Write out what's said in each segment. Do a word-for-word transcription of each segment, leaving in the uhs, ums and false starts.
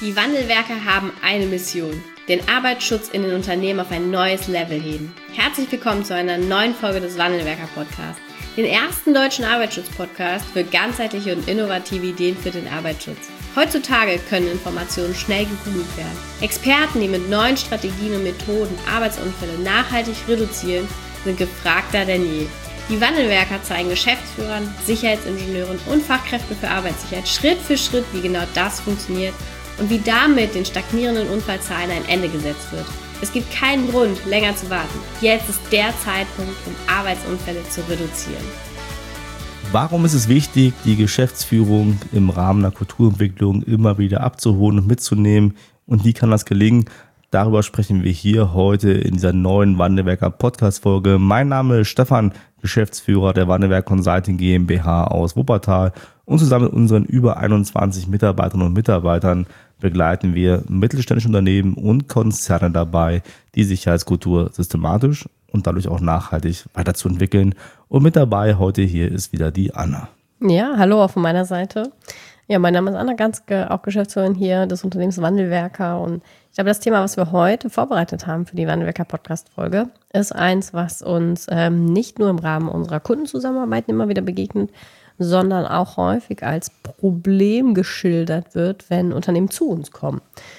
Die Wandelwerker haben eine Mission: den Arbeitsschutz in den Unternehmen auf ein neues Level heben. Herzlich willkommen zu einer neuen Folge des Wandelwerker-Podcasts, den ersten deutschen Arbeitsschutz-Podcast für ganzheitliche und innovative Ideen für den Arbeitsschutz. Heutzutage können Informationen schnell gegoogelt werden. Experten, die mit neuen Strategien und Methoden Arbeitsunfälle nachhaltig reduzieren, sind gefragter denn je. Die Wandelwerker zeigen Geschäftsführern, Sicherheitsingenieuren und Fachkräften für Arbeitssicherheit Schritt für Schritt, wie genau das funktioniert und wie damit den stagnierenden Unfallzahlen ein Ende gesetzt wird. Es gibt keinen Grund, länger zu warten. Jetzt ist der Zeitpunkt, um Arbeitsunfälle zu reduzieren. Warum ist es wichtig, die Geschäftsführung im Rahmen der Kulturentwicklung immer wieder abzuholen und mitzunehmen? Und wie kann das gelingen? Darüber sprechen wir hier heute in dieser neuen Wandelwerker Podcast-Folge. Mein Name ist Stefan, Geschäftsführer der Wandelwerk Consulting GmbH aus Wuppertal. Und zusammen mit unseren über einundzwanzig Mitarbeiterinnen und Mitarbeitern begleiten wir mittelständische Unternehmen und Konzerne dabei, die Sicherheitskultur systematisch und dadurch auch nachhaltig weiterzuentwickeln. Und mit dabei heute hier ist wieder die Anna. Ja, hallo auch von meiner Seite. Ja, mein Name ist Anna Ganzke, auch Geschäftsführerin hier des Unternehmens Wandelwerker. Und ich glaube, das Thema, was wir heute vorbereitet haben für die Wandelwerker-Podcast-Folge, ist eins, was uns ähm, nicht nur im Rahmen unserer Kundenzusammenarbeit immer wieder begegnet, sondern auch häufig als Problem geschildert wird, wenn Unternehmen zu uns kommen.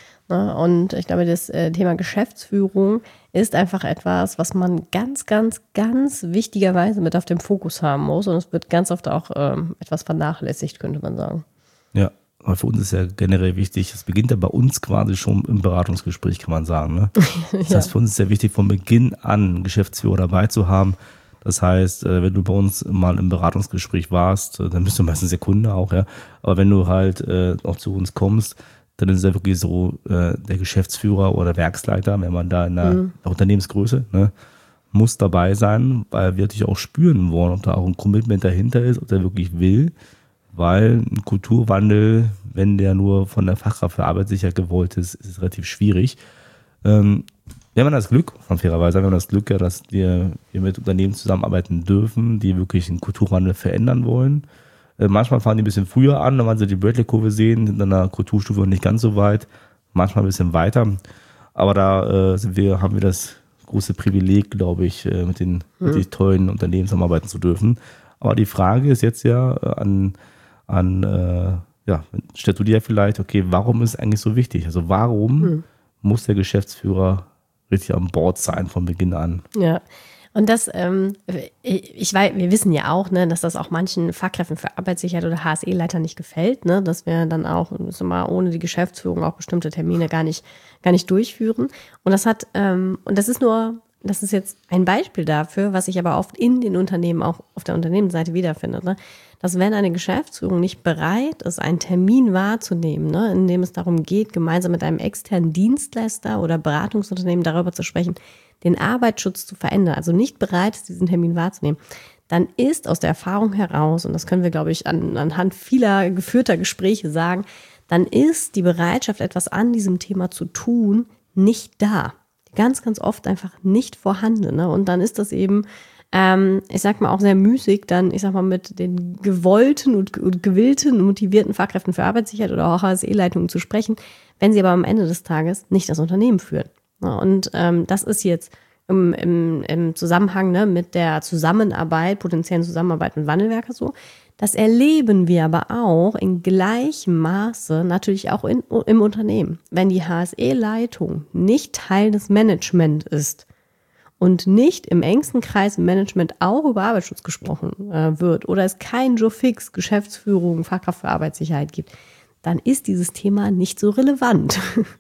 Und ich glaube, das Thema Geschäftsführung ist einfach etwas, was man ganz, ganz, ganz wichtigerweise mit auf dem Fokus haben muss. Und es wird ganz oft auch ähm, etwas vernachlässigt, könnte man sagen. Ja, aber für uns ist ja generell wichtig, es beginnt ja bei uns quasi schon im Beratungsgespräch, kann man sagen. Ne? Das ja. heißt, für uns ist es sehr wichtig, von Beginn an einen Geschäftsführer dabei zu haben. Das heißt, wenn du bei uns mal im Beratungsgespräch warst, dann bist du meistens der Kunde auch, ja. Aber wenn du halt äh, auch zu uns kommst, dann ist es ja wirklich so, äh, der Geschäftsführer oder Werksleiter, wenn man da in der, mhm. der Unternehmensgröße, ne, muss dabei sein, weil wir natürlich auch spüren wollen, ob da auch ein Commitment dahinter ist, ob der wirklich will, weil ein Kulturwandel, wenn der nur von der Fachkraft für Arbeitssicherheit gewollt ist, ist es relativ schwierig. Ähm, Wir haben das Glück, von fairerweise, wir haben das Glück, ja, dass wir, wir mit Unternehmen zusammenarbeiten dürfen, die wirklich den Kulturwandel verändern wollen. Äh, manchmal fahren die ein bisschen früher an, wenn sie die Bradley-Kurve sehen, sind an der Kulturstufe noch nicht ganz so weit, manchmal ein bisschen weiter. Aber da äh, sind wir, haben wir das große Privileg, glaube ich, äh, mit den mhm. wirklich tollen Unternehmen zusammenarbeiten zu dürfen. Aber die Frage ist jetzt ja äh, an, an äh, ja, stellst du dir vielleicht, okay, warum ist es eigentlich so wichtig? Also warum mhm. muss der Geschäftsführer richtig an Bord sein von Beginn an? Ja, und das, ähm, ich, ich weiß, wir wissen ja auch, ne, dass das auch manchen Fachkräften für Arbeitssicherheit oder H S E-Leiter nicht gefällt, ne, dass wir dann auch mal ohne die Geschäftsführung auch bestimmte Termine gar nicht, gar nicht durchführen. Und das hat, ähm, und das ist nur, das ist jetzt ein Beispiel dafür, was ich aber oft in den Unternehmen auch auf der Unternehmensseite wiederfinde, ne, dass wenn eine Geschäftsführung nicht bereit ist, einen Termin wahrzunehmen, ne, in dem es darum geht, gemeinsam mit einem externen Dienstleister oder Beratungsunternehmen darüber zu sprechen, den Arbeitsschutz zu verändern, also nicht bereit ist, diesen Termin wahrzunehmen, dann ist aus der Erfahrung heraus, und das können wir, glaube ich, an, anhand vieler geführter Gespräche sagen, dann ist die Bereitschaft, etwas an diesem Thema zu tun, nicht da. Ganz, ganz oft einfach nicht vorhanden. Ne? Und dann ist das eben, ähm, ich sag mal, auch sehr müßig, dann, ich sag mal, mit den gewollten und, und gewillten, motivierten Fachkräften für Arbeitssicherheit oder auch H S E-Leitungen zu sprechen, wenn sie aber am Ende des Tages nicht das Unternehmen führen. Ja, und ähm, das ist jetzt im, im, im Zusammenhang, ne, mit der Zusammenarbeit, potenziellen Zusammenarbeit mit Wandelwerker so. Das erleben wir aber auch in gleichem Maße natürlich auch in, im Unternehmen. Wenn die H S E-Leitung nicht Teil des Managements ist und nicht im engsten Kreis im Management auch über Arbeitsschutz gesprochen äh, wird oder es kein Joe Fix, Geschäftsführung, Fachkraft für Arbeitssicherheit gibt, dann ist dieses Thema nicht so relevant.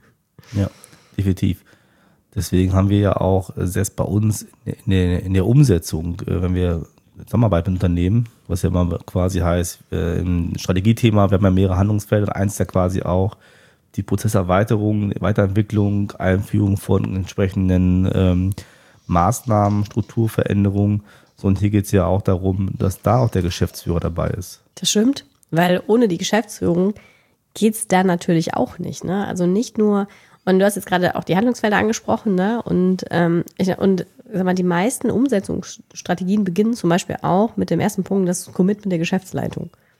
Ja, definitiv. Deswegen haben wir ja auch selbst bei uns in der, in der Umsetzung, wenn wir Zusammenarbeit mit Unternehmen, was ja immer quasi heißt, im Strategiethema, wir haben ja mehrere Handlungsfelder, eins ja quasi auch die Prozesserweiterung, Weiterentwicklung, Einführung von entsprechenden ähm, Maßnahmen, Strukturveränderungen. So, und hier geht es ja auch darum, dass da auch der Geschäftsführer dabei ist. Das stimmt, weil ohne die Geschäftsführung geht es da natürlich auch nicht. Ne? Also nicht nur, und du hast jetzt gerade auch die Handlungsfelder angesprochen, ne? Und, ähm, ich, und sag mal, die meisten Umsetzungsstrategien beginnen zum Beispiel auch mit dem ersten Punkt, das Commitment der Geschäftsleitung.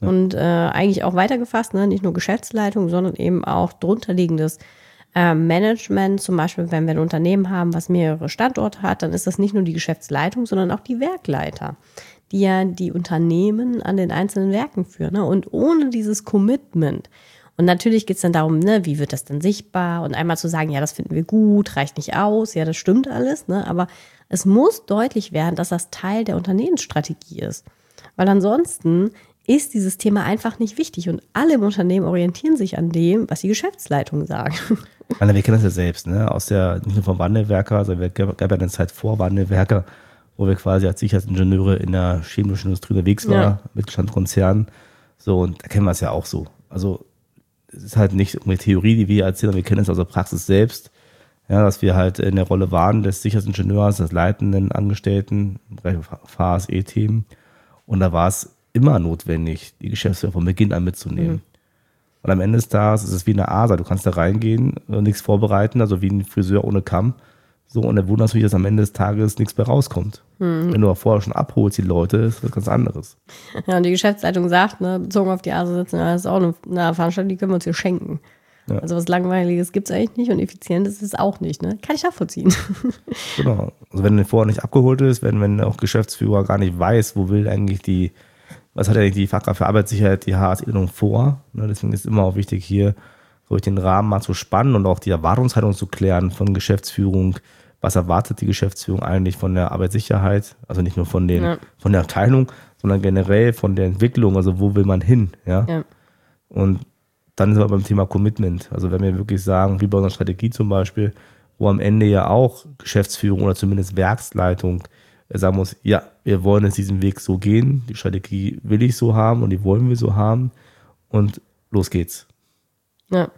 Ja. Und äh, eigentlich auch weitergefasst, ne? Nicht nur Geschäftsleitung, sondern eben auch drunterliegendes äh, Management. Zum Beispiel, wenn wir ein Unternehmen haben, was mehrere Standorte hat, dann ist das nicht nur die Geschäftsleitung, sondern auch die Werkleiter, die ja die Unternehmen an den einzelnen Werken führen. Ne? Und ohne dieses Commitment, und natürlich geht es dann darum, ne, wie wird das denn sichtbar? Und einmal zu sagen, ja, das finden wir gut, reicht nicht aus, ja, das stimmt alles, ne? Aber es muss deutlich werden, dass das Teil der Unternehmensstrategie ist. Weil ansonsten ist dieses Thema einfach nicht wichtig. Und alle im Unternehmen orientieren sich an dem, was die Geschäftsleitungen sagen. Also wir kennen das ja selbst, ne? Aus der, nicht nur vom Wandelwerker, also es gab ja eine Zeit vor Wandelwerker, wo wir quasi als Sicherheitsingenieure in der chemischen Industrie unterwegs waren, ja. Mittelstandskonzernen. So, und da kennen wir es ja auch so. Also es ist halt nicht eine Theorie, die wir erzählen, wir kennen es aus der Praxis selbst, ja, dass wir halt in der Rolle waren des Sicherheitsingenieurs, des leitenden Angestellten im Bereich V A S E-Themen. Und da war es immer notwendig, die Geschäftsführer von Beginn an mitzunehmen. Mhm. Und am Ende des Tages ist es wie eine A S A, du kannst da reingehen, nichts vorbereiten, also wie ein Friseur ohne Kamm. So, und er wundert sich, dass am Ende des Tages nichts mehr rauskommt. Mhm. Wenn du auch vorher schon abholst, die Leute, ist was ganz anderes. Ja, und die Geschäftsleitung sagt, ne, bezogen auf die A S A sitzen, das ist auch eine, eine Veranstaltung, die können wir uns hier schenken. Ja. Also was Langweiliges gibt es eigentlich nicht und Effizientes ist es auch nicht. Ne? Kann ich nachvollziehen. Genau. Also wenn du vorher nicht abgeholt ist, wenn, wenn auch Geschäftsführer gar nicht weiß, wo will eigentlich die, was hat eigentlich die Fachkraft für Arbeitssicherheit, die H A S E vor. Ne? Deswegen ist es immer auch wichtig, hier durch den Rahmen mal zu spannen und auch die Erwartungshaltung zu klären von Geschäftsführung. Was erwartet die Geschäftsführung eigentlich von der Arbeitssicherheit? Also nicht nur von, den, ja. von der Abteilung, sondern generell von der Entwicklung. Also wo will man hin? Ja. ja. Und dann sind wir beim Thema Commitment. Also wenn wir wirklich sagen, wie bei unserer Strategie zum Beispiel, wo am Ende ja auch Geschäftsführung oder zumindest Werksleitung sagen muss, ja, wir wollen jetzt diesen Weg so gehen, die Strategie will ich so haben und die wollen wir so haben und los geht's. Ja.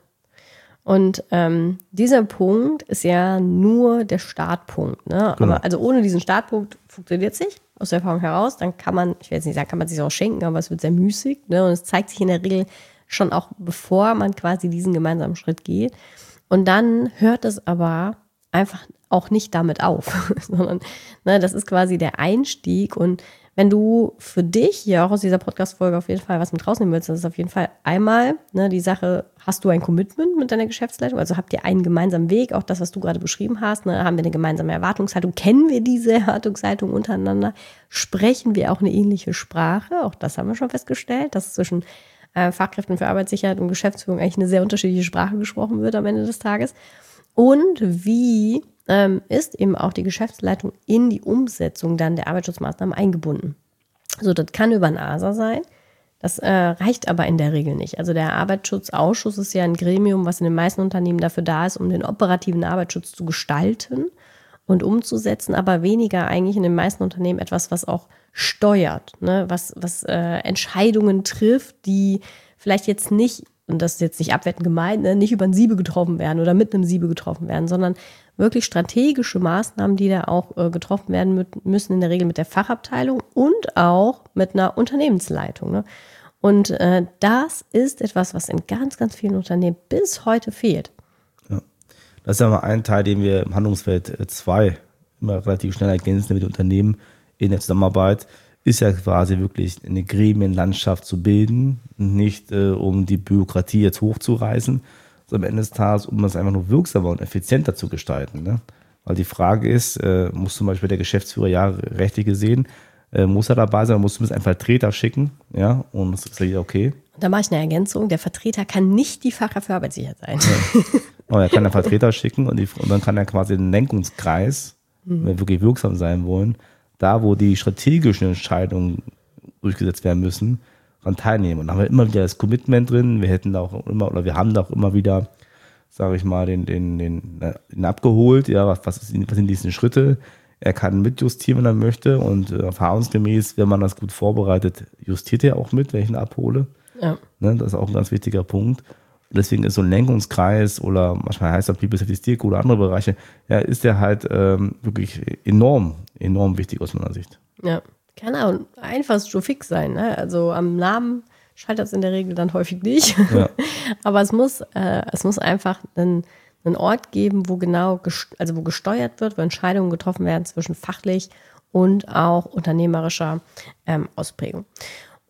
Und ähm, dieser Punkt ist ja nur der Startpunkt. Ne? Genau. Aber also ohne diesen Startpunkt funktioniert es nicht, aus der Erfahrung heraus. Dann kann man, ich will jetzt nicht sagen, kann man sich auch schenken, aber es wird sehr müßig. Ne? Und es zeigt sich in der Regel schon auch, bevor man quasi diesen gemeinsamen Schritt geht. Und dann hört es aber einfach auch nicht damit auf, sondern ne, das ist quasi der Einstieg. Und wenn du für dich hier auch aus dieser Podcast-Folge auf jeden Fall was mit rausnehmen willst, das ist auf jeden Fall einmal ne, die Sache, hast du ein Commitment mit deiner Geschäftsleitung? Also habt ihr einen gemeinsamen Weg, auch das, was du gerade beschrieben hast, ne, haben wir eine gemeinsame Erwartungshaltung? Kennen wir diese Erwartungshaltung untereinander? Sprechen wir auch eine ähnliche Sprache? Auch das haben wir schon festgestellt, dass zwischen äh, Fachkräften für Arbeitssicherheit und Geschäftsführung eigentlich eine sehr unterschiedliche Sprache gesprochen wird am Ende des Tages. Und wie ähm, ist eben auch die Geschäftsleitung in die Umsetzung dann der Arbeitsschutzmaßnahmen eingebunden? So, das kann über ein A S A sein. Das äh, reicht aber in der Regel nicht. Also der Arbeitsschutzausschuss ist ja ein Gremium, was in den meisten Unternehmen dafür da ist, um den operativen Arbeitsschutz zu gestalten und umzusetzen, aber weniger eigentlich in den meisten Unternehmen etwas, was auch steuert, ne? was, was äh, Entscheidungen trifft, die vielleicht jetzt nicht, und das ist jetzt nicht abwertend gemeint, ne, nicht über ein Siebe getroffen werden oder mit einem Siebe getroffen werden, sondern wirklich strategische Maßnahmen, die da auch äh, getroffen werden mit, müssen, in der Regel mit der Fachabteilung und auch mit einer Unternehmensleitung. Ne? Und äh, das ist etwas, was in ganz, ganz vielen Unternehmen bis heute fehlt. Ja. Das ist ja mal ein Teil, den wir im Handlungsfeld zwei immer relativ schnell ergänzen mit Unternehmen in der Zusammenarbeit, ist ja quasi wirklich eine Gremienlandschaft zu bilden, nicht äh, um die Bürokratie jetzt hochzureißen, sondern am Ende des Tages, um das einfach nur wirksamer und effizienter zu gestalten. Ne? Weil die Frage ist, äh, muss zum Beispiel der Geschäftsführer, ja, rechtlich gesehen, äh, muss er dabei sein, muss zumindest einen Vertreter schicken, ja, und das ist ja okay. Da mache ich eine Ergänzung, der Vertreter kann nicht die Fachkraft für Arbeitssicherheit sein. Ja. Aber er kann einen Vertreter schicken und, die, und dann kann er quasi den Lenkungskreis, mhm. wenn wir wirklich wirksam sein wollen, da, wo die strategischen Entscheidungen durchgesetzt werden müssen, daran teilnehmen. Und da haben wir immer wieder das Commitment drin. Wir hätten da auch immer, oder wir haben da auch immer wieder, sage ich mal, den, den, den, den abgeholt. Ja, was, was, ist, was sind diese Schritte? Er kann mitjustieren, wenn er möchte. Und äh, erfahrungsgemäß, wenn man das gut vorbereitet, justiert er auch mit, wenn ich ihn abhole. Ja. Ne, das ist auch ein ganz wichtiger Punkt. Und deswegen ist so ein Lenkungskreis oder manchmal heißt er People Safety Steer oder andere Bereiche, ja, ist der halt ähm, wirklich enorm, enorm wichtig aus meiner Sicht. Ja, kann auch einfach so fix sein. Ne? Also am Namen scheitert es in der Regel dann häufig nicht. Ja. Aber es muss, äh, es muss einfach einen, einen Ort geben, wo genau, gest- also wo gesteuert wird, wo Entscheidungen getroffen werden zwischen fachlich und auch unternehmerischer ähm, Ausprägung.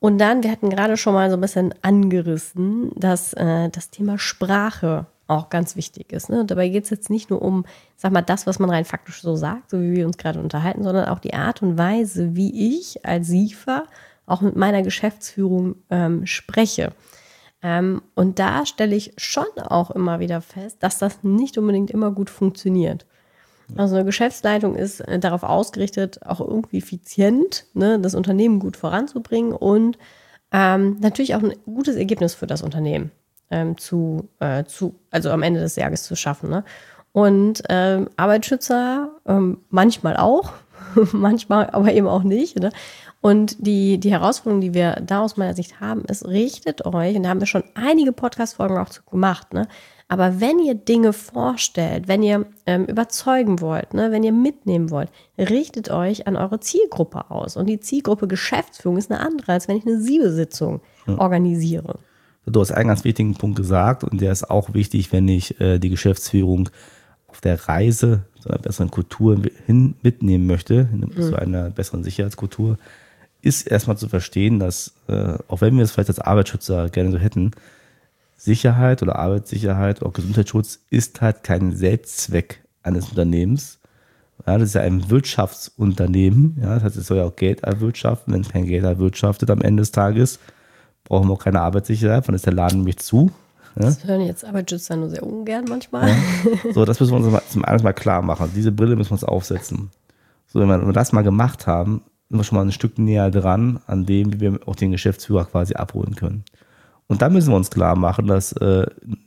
Und dann, wir hatten gerade schon mal so ein bisschen angerissen, dass äh, das Thema Sprache auch ganz wichtig ist. Ne? Dabei geht es jetzt nicht nur um, sag mal, das, was man rein faktisch so sagt, so wie wir uns gerade unterhalten, sondern auch die Art und Weise, wie ich als S I F A auch mit meiner Geschäftsführung ähm, spreche. Ähm, und da stelle ich schon auch immer wieder fest, dass das nicht unbedingt immer gut funktioniert. Also eine Geschäftsleitung ist äh, darauf ausgerichtet, auch irgendwie effizient, ne, das Unternehmen gut voranzubringen und ähm, natürlich auch ein gutes Ergebnis für das Unternehmen ähm, zu, äh, zu, also am Ende des Jahres zu schaffen. Ne? Und ähm, Arbeitsschützer ähm, manchmal auch, manchmal aber eben auch nicht. Ne? Und die, die Herausforderung, die wir da aus meiner Sicht haben, ist, richtet euch, und da haben wir schon einige Podcast-Folgen auch zu gemacht, ne? Aber wenn ihr Dinge vorstellt, wenn ihr ähm, überzeugen wollt, ne, wenn ihr mitnehmen wollt, richtet euch an eure Zielgruppe aus. Und die Zielgruppe Geschäftsführung ist eine andere, als wenn ich eine S I B E-Sitzung ja. organisiere. Du hast einen ganz wichtigen Punkt gesagt und der ist auch wichtig, wenn ich äh, die Geschäftsführung auf der Reise zu einer besseren Kultur hin mitnehmen möchte, hin mhm. zu einer besseren Sicherheitskultur, ist erstmal zu verstehen, dass, äh, auch wenn wir es vielleicht als Arbeitsschützer gerne so hätten, Sicherheit oder Arbeitssicherheit oder Gesundheitsschutz ist halt kein Selbstzweck eines Unternehmens. Ja, das ist ja ein Wirtschaftsunternehmen. Ja, das heißt, es soll ja auch Geld erwirtschaften. Wenn es kein Geld erwirtschaftet am Ende des Tages, brauchen wir auch keine Arbeitssicherheit, dann ist der Laden nämlich zu. Ja? Das hören jetzt Arbeitsschützer nur sehr ungern manchmal. Ja. So, das müssen wir uns mal, zum einen mal klar machen. Diese Brille müssen wir uns aufsetzen. So, wenn wir, wenn wir das mal gemacht haben, sind wir schon mal ein Stück näher dran an dem, wie wir auch den Geschäftsführer quasi abholen können. Und dann müssen wir uns klar machen, dass, äh,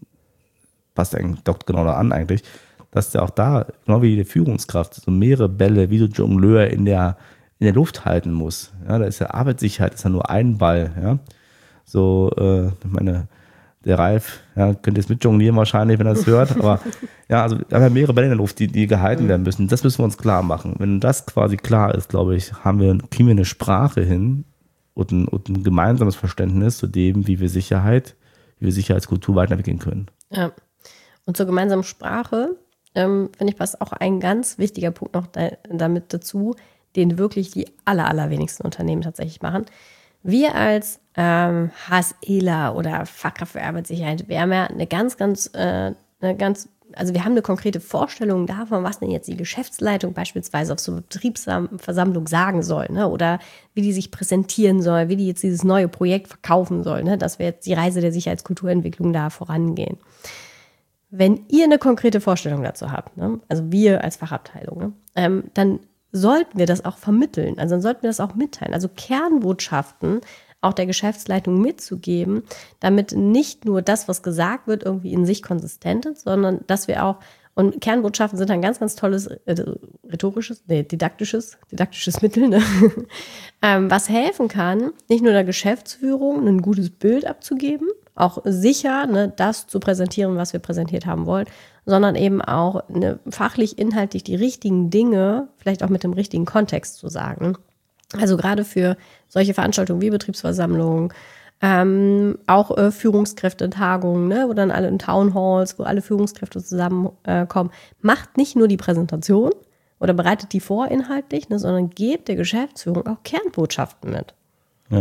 passt eigentlich dockt genau da an eigentlich, dass der auch da, genau wie die Führungskraft, so mehrere Bälle wie so ein Jongleur in der, in der Luft halten muss. Ja, da ist ja Arbeitssicherheit, ist ja nur ein Ball. Ja. So, äh, ich meine, der Ralf, ja, könnte jetzt mit jonglieren wahrscheinlich, wenn er das hört, aber ja, also wir haben ja mehrere Bälle in der Luft, die, die gehalten werden müssen. Das müssen wir uns klar machen. Wenn das quasi klar ist, glaube ich, haben wir, kriegen wir eine Sprache hin, Und ein, und ein gemeinsames Verständnis zu dem, wie wir Sicherheit, wie wir Sicherheitskultur weiterentwickeln können. Ja. Und zur gemeinsamen Sprache, ähm, finde ich, passt auch ein ganz wichtiger Punkt noch da, damit dazu, den wirklich die aller, allerwenigsten Unternehmen tatsächlich machen. Wir als ähm, HSEler oder Fachkraft für Arbeitssicherheit, wir haben ja eine ganz, ganz, äh, eine ganz Also wir haben eine konkrete Vorstellung davon, was denn jetzt die Geschäftsleitung beispielsweise auf so einer Betriebsversammlung sagen soll, ne? Oder wie die sich präsentieren soll, wie die jetzt dieses neue Projekt verkaufen soll, ne? Dass wir jetzt die Reise der Sicherheitskulturentwicklung da vorangehen. Wenn ihr eine konkrete Vorstellung dazu habt, ne? Also wir als Fachabteilung, ne? ähm, dann sollten wir das auch vermitteln, also dann sollten wir das auch mitteilen, also Kernbotschaften auch der Geschäftsleitung mitzugeben, damit nicht nur das, was gesagt wird, irgendwie in sich konsistent ist, sondern dass wir auch, und Kernbotschaften sind ein ganz, ganz tolles äh, rhetorisches, nee, didaktisches, didaktisches Mittel, ne? ähm, was helfen kann, nicht nur der Geschäftsführung ein gutes Bild abzugeben, auch sicher ne, das zu präsentieren, was wir präsentiert haben wollen, sondern eben auch ne, fachlich, inhaltlich die richtigen Dinge, vielleicht auch mit dem richtigen Kontext zu sagen. Also gerade für solche Veranstaltungen wie Betriebsversammlungen, ähm, auch äh, Führungskräftetagungen, ne, wo dann alle in Townhalls, wo alle Führungskräfte zusammenkommen, äh, macht nicht nur die Präsentation oder bereitet die vor inhaltlich, ne, sondern gebt der Geschäftsführung auch Kernbotschaften mit. Ja.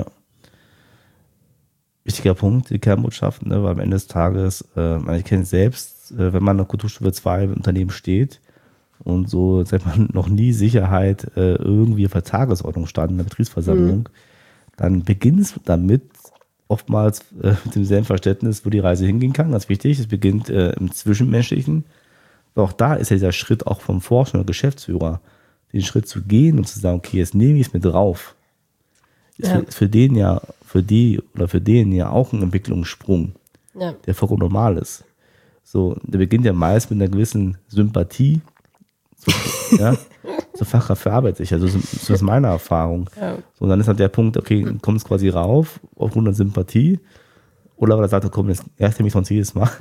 Wichtiger Punkt, die Kernbotschaften, ne, weil am Ende des Tages, äh, ich kenne es selbst, äh, wenn man in der Kulturstufe zwei im Unternehmen steht, und so, sag mal, noch nie Sicherheit äh, irgendwie auf der Tagesordnung stand in der Betriebsversammlung, mhm. dann beginnt es damit oftmals äh, mit demselben Verständnis, wo die Reise hingehen kann, ganz wichtig. Es beginnt äh, im Zwischenmenschlichen. Aber auch da ist ja dieser Schritt auch vom Forscher oder Geschäftsführer, den Schritt zu gehen und zu sagen, okay, jetzt nehme ich es mit drauf. Ist ja. für, für den ja, für die oder für den ja auch ein Entwicklungssprung, ja. der vollkommen normal ist. So, der beginnt ja meist mit einer gewissen Sympathie, So, ja, zur Fachkraft für Arbeitssicherheit. Also, das ist meine Erfahrung. Ja. So, und dann ist halt der Punkt, okay, kommt es quasi rauf, aufgrund der Sympathie, oder weil er sagt, komm, das erste mich sonst jedes Mal.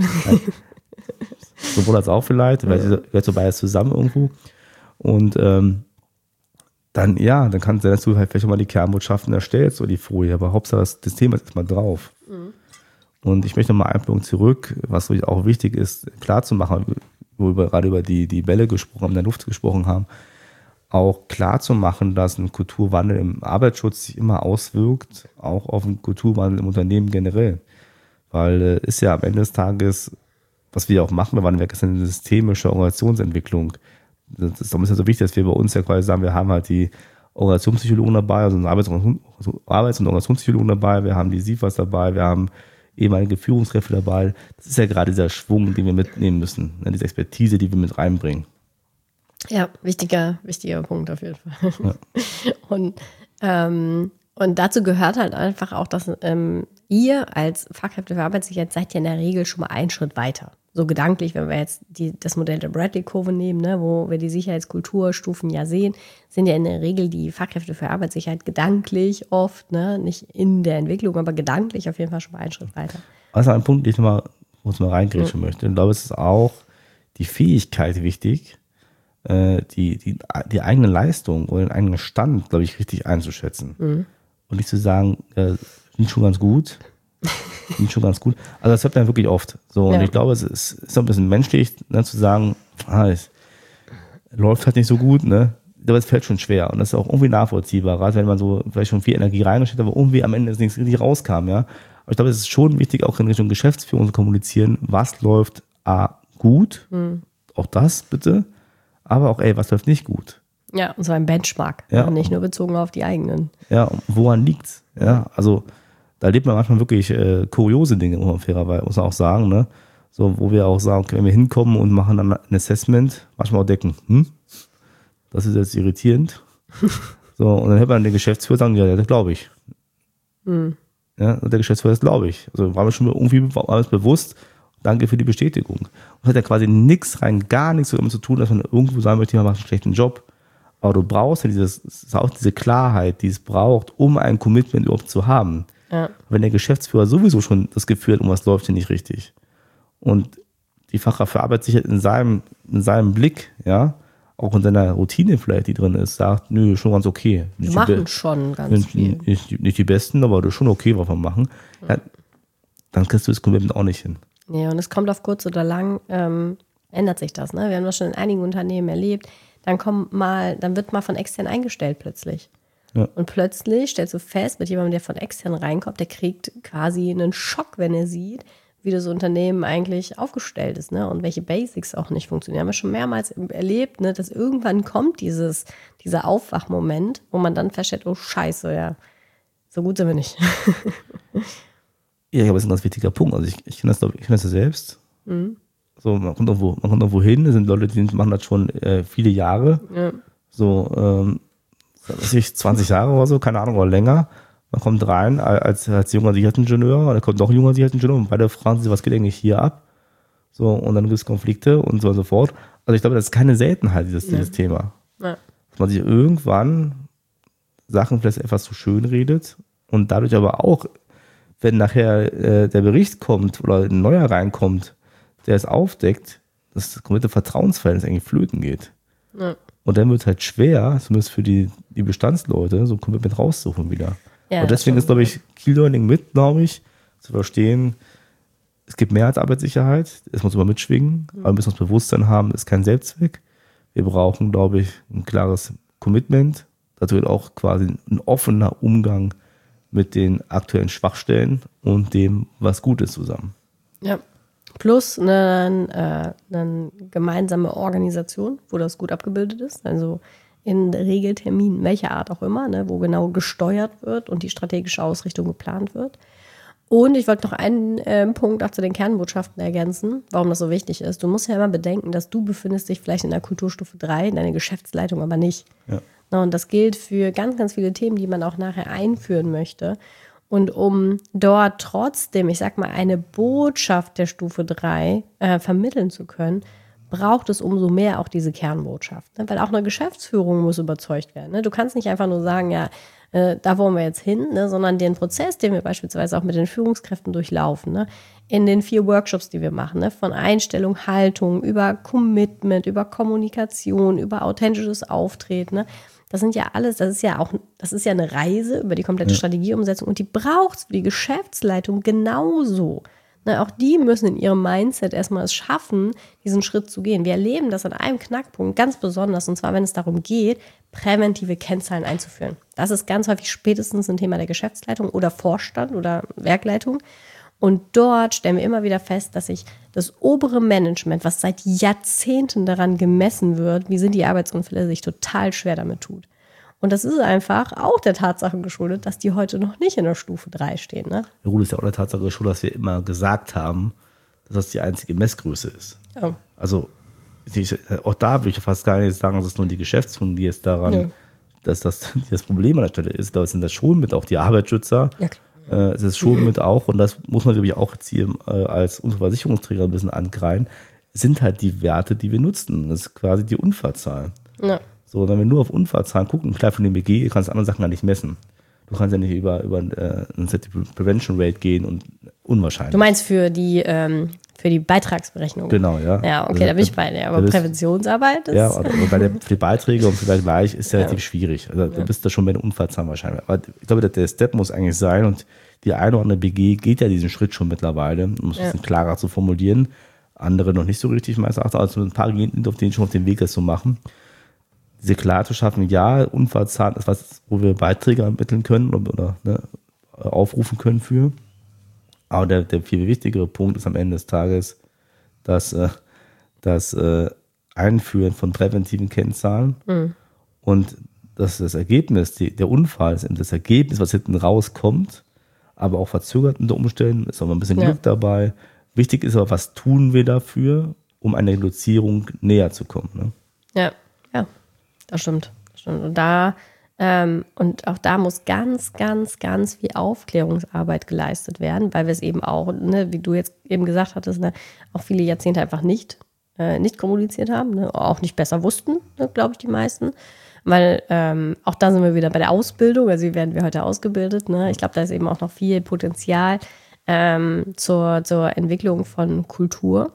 Sowohl als auch vielleicht, weil ja. gehört so beides zusammen irgendwo. Und ähm, dann, ja, dann kann es sein, dass du halt vielleicht mal die Kernbotschaften erstellst oder die Folie, aber Hauptsache das, das Thema ist erstmal drauf. Mhm. Und ich möchte nochmal einen Punkt zurück, was auch wichtig ist, klar zu machen, wo wir gerade über die, die Bälle gesprochen haben, in der Luft gesprochen haben. auch klar zu machen, dass ein Kulturwandel im Arbeitsschutz sich immer auswirkt, auch auf einen Kulturwandel im Unternehmen generell. Weil äh, ist ja am Ende des Tages, was wir auch machen, wir waren ist eine systemische Organisationsentwicklung. Das ist, darum ist ja so wichtig, dass wir bei uns ja quasi sagen, wir haben halt die Organisationspsychologen dabei, also Arbeits- und, Arbeits- und Organisationspsychologen dabei, wir haben die S I F As dabei, wir haben ehemalige Führungskräfte dabei. Das ist ja gerade dieser Schwung, den wir mitnehmen müssen, ne, diese Expertise, die wir mit reinbringen. Ja, wichtiger, wichtiger Punkt auf jeden Fall. Ja. Und, ähm, und dazu gehört halt einfach auch, dass ähm, ihr als Fachkräfte für Arbeitssicherheit seid ja in der Regel schon mal einen Schritt weiter. So gedanklich, wenn wir jetzt die, das Modell der Bradley-Kurve nehmen, ne, wo wir die Sicherheitskulturstufen ja sehen, sind ja in der Regel die Fachkräfte für Arbeitssicherheit gedanklich oft, ne, nicht in der Entwicklung, aber gedanklich auf jeden Fall schon mal einen Schritt weiter. Also ein Punkt, den ich nochmal mal reingrätschen mhm. möchte. Ich glaube, es ist auch die Fähigkeit wichtig, Die, die, die eigene Leistung oder den eigenen Stand, glaube ich, richtig einzuschätzen. Mhm. Und nicht zu sagen, äh, sind schon ganz gut, sind schon ganz gut. Also das hört man wirklich oft. So, ja. Und ich glaube, es ist, ist ein bisschen menschlich, ne, zu sagen, ah, es läuft halt nicht so gut, ne? Aber es fällt schon schwer. Und das ist auch irgendwie nachvollziehbar, gerade wenn man so vielleicht schon viel Energie reingesteckt hat, aber irgendwie am Ende nichts richtig rauskam, ja. Aber ich glaube, es ist schon wichtig, auch in Richtung Geschäftsführung zu kommunizieren, was läuft A, gut, mhm. auch das bitte. Aber auch, ey, was läuft nicht gut? Ja, und so ein Benchmark, ja. nicht nur bezogen auf die eigenen. Ja, woran liegt's? Ja, also da erlebt man manchmal wirklich äh, kuriose Dinge, muss man fairerweise muss man auch sagen, ne? So, wo wir auch sagen, okay, wenn wir hinkommen und machen dann ein Assessment, manchmal auch denken, hm, das ist jetzt irritierend. So, und dann hört man den Geschäftsführer sagen, ja, das glaube ich. Hm. Ja, und der Geschäftsführer, das glaube ich. Also war mir schon irgendwie alles bewusst. Danke für die Bestätigung. Und hat ja quasi nichts rein, gar nichts damit zu tun, dass man irgendwo sagen möchte, man macht einen schlechten Job. Aber du brauchst ja dieses, auch diese Klarheit, die es braucht, um ein Commitment überhaupt zu haben. Ja. Wenn der Geschäftsführer sowieso schon das Gefühl hat, irgendwas läuft hier nicht richtig. Und die Fachkraft für Arbeitssicherheit in seinem, in seinem Blick, ja, auch in seiner Routine vielleicht, die drin ist, sagt, nö, schon ganz okay. Wir machen schon ganz nicht, viel. Nicht, nicht die Besten, aber das ist schon okay, was wir machen. Ja, dann kriegst du das Commitment auch nicht hin. Ja, und es kommt auf kurz oder lang, ähm, ändert sich das. Ne? Wir haben das schon in einigen Unternehmen erlebt. Dann kommt mal, dann wird mal von extern eingestellt plötzlich. Ja. Und plötzlich stellst du fest, mit jemandem, der von extern reinkommt, der kriegt quasi einen Schock, wenn er sieht, wie das Unternehmen eigentlich aufgestellt ist, ne? Und welche Basics auch nicht funktionieren. Haben wir schon mehrmals erlebt, ne? Dass irgendwann kommt dieses, dieser Aufwachmoment, wo man dann feststellt, oh Scheiße, ja, so gut sind wir nicht. Ja, aber das ist ein ganz wichtiger Punkt. Also ich, ich kenne das, ich kenne das ja selbst. Mhm. So, man kommt irgendwo, man kommt irgendwo hin, das sind Leute, die machen das schon äh, viele Jahre. Ja. So, ähm, weiß ich, zwanzig Jahre oder so, keine Ahnung, oder länger. Man kommt rein als, als junger Sicherheitsingenieur, und dann kommt noch ein junger Sicherheitsingenieur und beide fragen sich, was geht eigentlich hier ab? So, und dann gibt es Konflikte und so und so fort. Also ich glaube, das ist keine Seltenheit, dieses, ja. dieses Thema. Ja. Dass man sich irgendwann Sachen vielleicht etwas zu schön redet und dadurch aber auch, wenn nachher äh, der Bericht kommt oder ein neuer reinkommt, der es aufdeckt, dass das komplette Vertrauensverhältnis eigentlich flöten geht. Ja. Und dann wird es halt schwer, zumindest für die, die Bestandsleute, so komplett mit raussuchen wieder. Ja, und deswegen ist, glaube ich, Key Learning mit, glaube ich, zu verstehen, es gibt mehr als Arbeitssicherheit, es muss immer mitschwingen, mhm. aber wir müssen uns Bewusstsein haben, es ist kein Selbstzweck. Wir brauchen, glaube ich, ein klares Commitment, dazu wird auch quasi ein offener Umgang mit den aktuellen Schwachstellen und dem, was gut ist, zusammen. Ja, plus eine, äh, eine gemeinsame Organisation, wo das gut abgebildet ist, also in Regelterminen, welcher Art auch immer, ne, wo genau gesteuert wird und die strategische Ausrichtung geplant wird. Und ich wollte noch einen äh, Punkt auch zu den Kernbotschaften ergänzen, warum das so wichtig ist. Du musst ja immer bedenken, dass du befindest dich vielleicht in der Kulturstufe drei, in deiner Geschäftsleitung aber nicht. Ja. Na, und das gilt für ganz, ganz viele Themen, die man auch nachher einführen möchte. Und um dort trotzdem, ich sag mal, eine Botschaft der Stufe drei äh, vermitteln zu können, braucht es umso mehr auch diese Kernbotschaft. Ne? Weil auch eine Geschäftsführung muss überzeugt werden. Ne? Du kannst nicht einfach nur sagen, ja, äh, da wollen wir jetzt hin, ne? Sondern den Prozess, den wir beispielsweise auch mit den Führungskräften durchlaufen, ne? In den vier Workshops, die wir machen, ne? Von Einstellung, Haltung, über Commitment, über Kommunikation, über authentisches Auftreten, ne? Das sind ja alles, das ist ja auch, das ist ja eine Reise über die komplette ja. Strategieumsetzung und die braucht es für die Geschäftsleitung genauso. Ne, auch die müssen in ihrem Mindset erstmal es schaffen, diesen Schritt zu gehen. Wir erleben das an einem Knackpunkt ganz besonders, und zwar, wenn es darum geht, präventive Kennzahlen einzuführen. Das ist ganz häufig spätestens ein Thema der Geschäftsleitung oder Vorstand oder Werkleitung. Und dort stellen wir immer wieder fest, dass sich das obere Management, was seit Jahrzehnten daran gemessen wird, wie sind die Arbeitsunfälle, sich total schwer damit tut. Und das ist einfach auch der Tatsache geschuldet, dass die heute noch nicht in der Stufe drei stehen. Ne? Ja gut, ist ja auch der Tatsache geschuldet, dass wir immer gesagt haben, dass das die einzige Messgröße ist. Oh. Also ich, auch da würde ich fast gar nicht sagen, dass es nur die Geschäftsführung, die jetzt daran, ja. dass das das Problem an der Stelle ist. Da sind das schon mit auch die Arbeitsschützer. Ja, klar. Äh, es ist schon mit auch, und das muss man, glaube ich, auch jetzt hier äh, als Unfallversicherungsträger ein bisschen angreifen, sind halt die Werte, die wir nutzen. Das ist quasi die Unfallzahl. Ja. So, wenn wir nur auf Unfallzahlen gucken, klar von dem B G, kannst du andere Sachen gar nicht messen. Du kannst ja nicht über, über äh, eine Prevention Rate gehen und unwahrscheinlich. Du meinst für die, ähm, für die Beitragsberechnung? Genau, ja. Ja, okay, also, da bin ich bei dir. Aber bist, Präventionsarbeit ist... Ja, aber bei der, für die Beiträge und für den Vergleich ist ja relativ ja. schwierig. Also, du ja. bist da schon bei den Unfallzahlen wahrscheinlich. Aber ich glaube, der Step muss eigentlich sein, und die eine oder andere B G geht ja diesen Schritt schon mittlerweile, um es ja. ein bisschen klarer zu formulieren. Andere noch nicht so richtig, meines Erachtens. Also ein paar gehen auf den schon auf den Weg, das zu machen. Diese klar zu schaffen, ja, Unfallzahlen ist was, wo wir Beiträge ermitteln können oder, oder ne, aufrufen können für. Aber der, der viel wichtigere Punkt ist am Ende des Tages das, äh, das äh, Einführen von präventiven Kennzahlen. Mhm. Und dass das Ergebnis, die, der Unfall ist eben das Ergebnis, was hinten rauskommt, aber auch verzögert unter Umständen, ist auch mal ein bisschen ja. Glück dabei. Wichtig ist aber, was tun wir dafür, um einer Reduzierung näher zu kommen. Ne? Ja, ja. Das stimmt, das stimmt. Und da ähm, und auch da muss ganz, ganz, ganz viel Aufklärungsarbeit geleistet werden, weil wir es eben auch, ne, wie du jetzt eben gesagt hattest, ne, auch viele Jahrzehnte einfach nicht, äh, nicht kommuniziert haben, ne, auch nicht besser wussten, ne, glaube ich, die meisten. Weil ähm, auch da sind wir wieder bei der Ausbildung, also wie werden wir heute ausgebildet. Ne? Ich glaube, da ist eben auch noch viel Potenzial ähm, zur, zur Entwicklung von Kultur.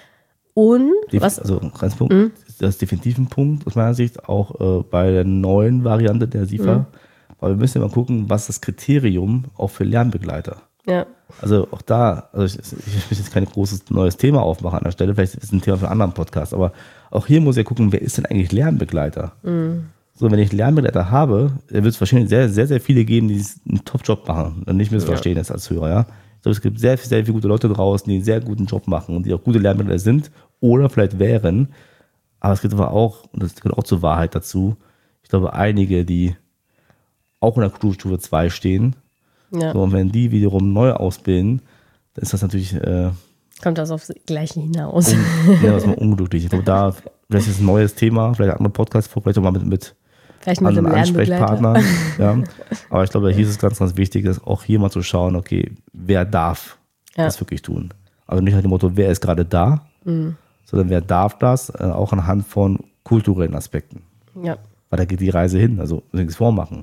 Und Def- was. Also, ganz Punkt. Mhm. Das ist definitiv ein Punkt aus meiner Sicht, auch äh, bei der neuen Variante der S I F A, mhm. weil wir müssen ja mal gucken, was ist das Kriterium auch für Lernbegleiter. Ja. Also auch da, also ich, ich will jetzt kein großes neues Thema aufmachen an der Stelle, vielleicht ist es ein Thema für einen anderen Podcast, aber auch hier muss ich ja gucken, wer ist denn eigentlich Lernbegleiter? Mhm. So, wenn ich Lernbegleiter habe, dann wird es wahrscheinlich sehr, sehr, sehr viele geben, die einen Top-Job machen und nicht missverstehen ja. jetzt als Hörer, ja. Ich glaube, es gibt sehr, sehr viele gute Leute draußen, die einen sehr guten Job machen und die auch gute Lernbegleiter sind oder vielleicht wären. Aber es gibt aber auch, und das gehört auch zur Wahrheit dazu, ich glaube, einige, die auch in der Kulturstufe zwei stehen, ja. so, und wenn die wiederum neu ausbilden, dann ist das natürlich... Äh, kommt das aufs Gleiche hinaus. Un, ja, das ist mal unglücklich. Ich glaube, da, vielleicht ist es ein neues Thema, vielleicht ein anderer Podcast, vielleicht auch mal mit, mit vielleicht mit anderen Ansprechpartnern. Ja. Aber ich glaube, hier ist es ganz, ganz wichtig, dass auch hier mal zu schauen, okay, wer darf ja. das wirklich tun? Also nicht nach dem Motto, wer ist gerade da, mhm. sondern wer darf das, äh, auch anhand von kulturellen Aspekten. Ja. Weil da geht die Reise hin, also nichts vormachen.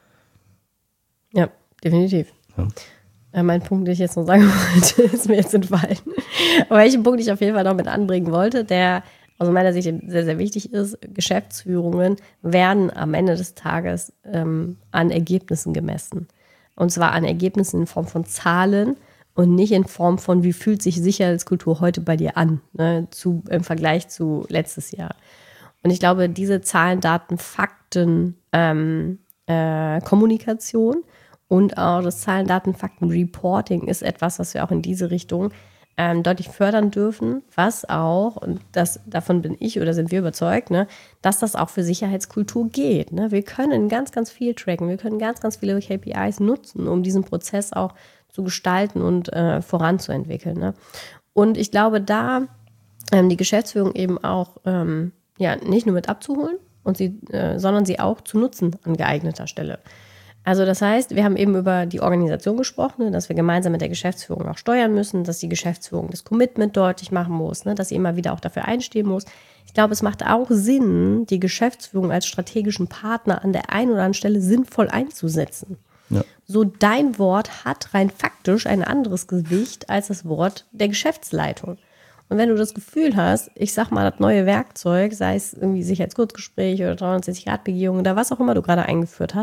Ja, definitiv. Ja. Äh, mein Punkt, den ich jetzt noch sagen wollte, ist mir jetzt entfallen. Aber welchen Punkt ich auf jeden Fall noch mit anbringen wollte, der aus meiner Sicht sehr, sehr wichtig ist: Geschäftsführungen werden am Ende des Tages ähm, an Ergebnissen gemessen. Und zwar an Ergebnissen in Form von Zahlen und nicht in Form von, wie fühlt sich Sicherheitskultur heute bei dir an, ne, zu, im Vergleich zu letztes Jahr. Und ich glaube, diese Zahlen, Daten, Fakten, ähm, äh, Kommunikation und auch das Zahlen, Daten, Fakten, Reporting ist etwas, was wir auch in diese Richtung ähm, deutlich fördern dürfen, was auch, und das, davon bin ich oder sind wir überzeugt, ne, dass das auch für Sicherheitskultur geht. Ne? Wir können ganz, ganz viel tracken, wir können ganz, ganz viele K P Is nutzen, um diesen Prozess auch zu gestalten und äh, voranzuentwickeln. Ne? Und ich glaube, da ähm, die Geschäftsführung eben auch ähm, ja, nicht nur mit abzuholen, und sie, äh, sondern sie auch zu nutzen an geeigneter Stelle. Also das heißt, wir haben eben über die Organisation gesprochen, ne, dass wir gemeinsam mit der Geschäftsführung auch steuern müssen, dass die Geschäftsführung das Commitment deutlich machen muss, ne, dass sie immer wieder auch dafür einstehen muss. Ich glaube, es macht auch Sinn, die Geschäftsführung als strategischen Partner an der einen oder anderen Stelle sinnvoll einzusetzen. Ja. So, dein Wort hat rein faktisch ein anderes Gewicht als das Wort der Geschäftsleitung. Und wenn du das Gefühl hast, ich sag mal, das neue Werkzeug, sei es irgendwie Sicherheitskurzgespräch oder dreihundertsechzig Grad Begehung oder was auch immer du gerade eingeführt hast,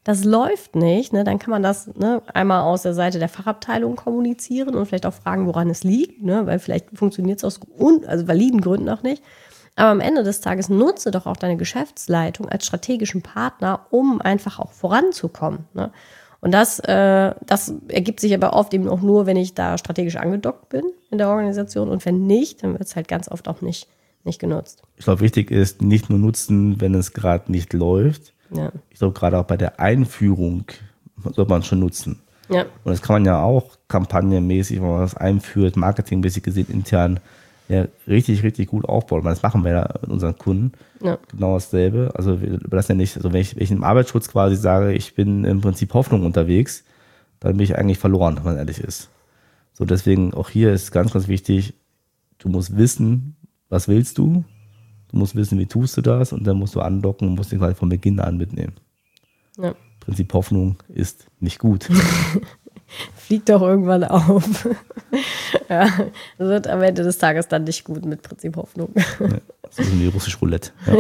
das läuft nicht, ne, dann kann man das ne, einmal aus der Seite der Fachabteilung kommunizieren und vielleicht auch fragen, woran es liegt, ne, weil vielleicht funktioniert es aus un- also validen Gründen auch nicht. Aber am Ende des Tages nutze doch auch deine Geschäftsleitung als strategischen Partner, um einfach auch voranzukommen. Ne? Und das, äh, das ergibt sich aber oft eben auch nur, wenn ich da strategisch angedockt bin in der Organisation. Und wenn nicht, dann wird es halt ganz oft auch nicht, nicht genutzt. Ich glaube, wichtig ist, nicht nur nutzen, wenn es gerade nicht läuft. Ja. Ich glaube, gerade auch bei der Einführung sollte man es schon nutzen. Ja. Und das kann man ja auch kampagnenmäßig, wenn man das einführt, marketingmäßig gesehen, intern, ja, richtig, richtig gut aufbauen. Das machen wir ja mit unseren Kunden. Ja. Genau dasselbe. Also wir überlassen ja nicht, also wenn ich, wenn ich im Arbeitsschutz quasi sage, ich bin im Prinzip Hoffnung unterwegs, dann bin ich eigentlich verloren, wenn man ehrlich ist. So, deswegen auch hier ist ganz, ganz wichtig, du musst wissen, was willst du? Du musst wissen, wie tust du das? Und dann musst du andocken und musst den quasi von Beginn an mitnehmen. Ja. Prinzip Hoffnung ist nicht gut. Fliegt doch irgendwann auf. Ja, das wird am Ende des Tages dann nicht gut mit Prinzip Hoffnung. Ja, das ist wie russisch Roulette. Ja.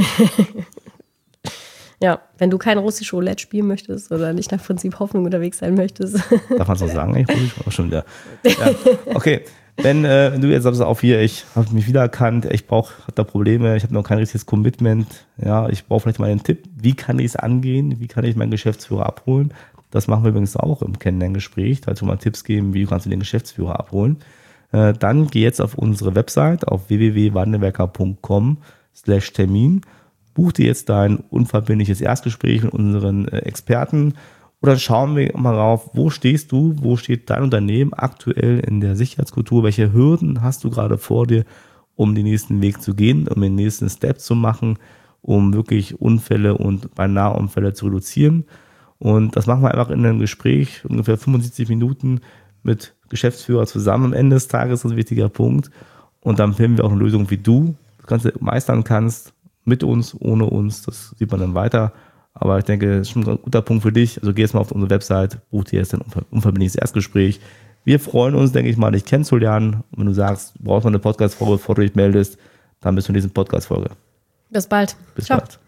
Ja, wenn du kein russisch Roulette spielen möchtest oder nicht nach Prinzip Hoffnung unterwegs sein möchtest. Darf man es noch sagen? Ich russisch auch schon wieder. Ja. Okay, wenn, äh, wenn du jetzt sagst, auf hier, ich habe mich wiedererkannt, ich brauche da Probleme, ich habe noch kein richtiges Commitment, ja, ich brauche vielleicht mal einen Tipp, wie kann ich es angehen, wie kann ich meinen Geschäftsführer abholen? Das machen wir übrigens auch im Kennenlerngespräch, da schon mal Tipps geben, wie kannst du den Geschäftsführer abholen. Äh, dann geh jetzt auf unsere Website auf w w w punkt wandelwerker punkt com slash Termin, buch dir jetzt dein unverbindliches Erstgespräch mit unseren äh, Experten und dann schauen wir mal drauf, wo stehst du, wo steht dein Unternehmen aktuell in der Sicherheitskultur, welche Hürden hast du gerade vor dir, um den nächsten Weg zu gehen, um den nächsten Step zu machen, um wirklich Unfälle und beinahe Unfälle zu reduzieren. Und das machen wir einfach in einem Gespräch, ungefähr fünfundsiebzig Minuten mit Geschäftsführer zusammen am Ende des Tages, das ist ein wichtiger Punkt. Und dann finden wir auch eine Lösung, wie du das Ganze meistern kannst, mit uns, ohne uns, das sieht man dann weiter. Aber ich denke, das ist schon ein guter Punkt für dich. Also geh jetzt mal auf unsere Website, buch dir jetzt ein unverbindliches Erstgespräch. Wir freuen uns, denke ich mal, dich kennenzulernen. Und wenn du sagst, du brauchst mal eine Podcast-Folge, bevor du dich meldest, dann bist du in dieser Podcast-Folge. Bis bald. Bis Ciao. bald.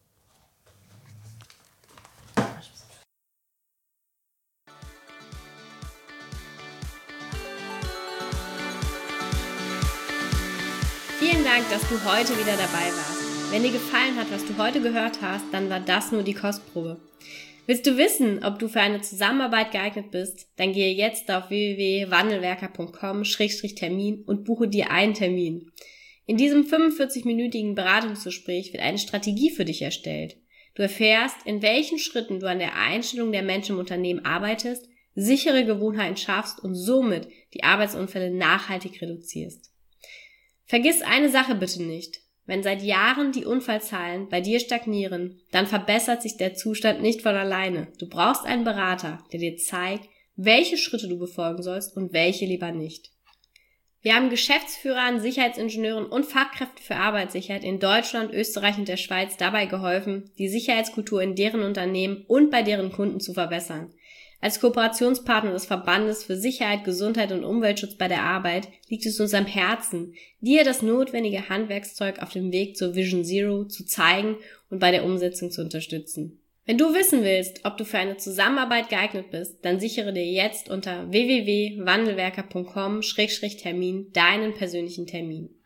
Vielen Dank, dass du heute wieder dabei warst. Wenn dir gefallen hat, was du heute gehört hast, dann war das nur die Kostprobe. Willst du wissen, ob du für eine Zusammenarbeit geeignet bist? Dann gehe jetzt auf w w w punkt wandelwerker punkt com Schrägstrich Termin und buche dir einen Termin. In diesem fünfundvierzig-minütigen Beratungsgespräch wird eine Strategie für dich erstellt. Du erfährst, in welchen Schritten du an der Einstellung der Menschen im Unternehmen arbeitest, sichere Gewohnheiten schaffst und somit die Arbeitsunfälle nachhaltig reduzierst. Vergiss eine Sache bitte nicht. Wenn seit Jahren die Unfallzahlen bei dir stagnieren, dann verbessert sich der Zustand nicht von alleine. Du brauchst einen Berater, der dir zeigt, welche Schritte du befolgen sollst und welche lieber nicht. Wir haben Geschäftsführern, Sicherheitsingenieuren und Fachkräften für Arbeitssicherheit in Deutschland, Österreich und der Schweiz dabei geholfen, die Sicherheitskultur in deren Unternehmen und bei deren Kunden zu verbessern. Als Kooperationspartner des Verbandes für Sicherheit, Gesundheit und Umweltschutz bei der Arbeit liegt es uns am Herzen, dir das notwendige Handwerkszeug auf dem Weg zur Vision Zero zu zeigen und bei der Umsetzung zu unterstützen. Wenn du wissen willst, ob du für eine Zusammenarbeit geeignet bist, dann sichere dir jetzt unter w w w punkt wandelwerker punkt com Schrägstrich Termin deinen persönlichen Termin.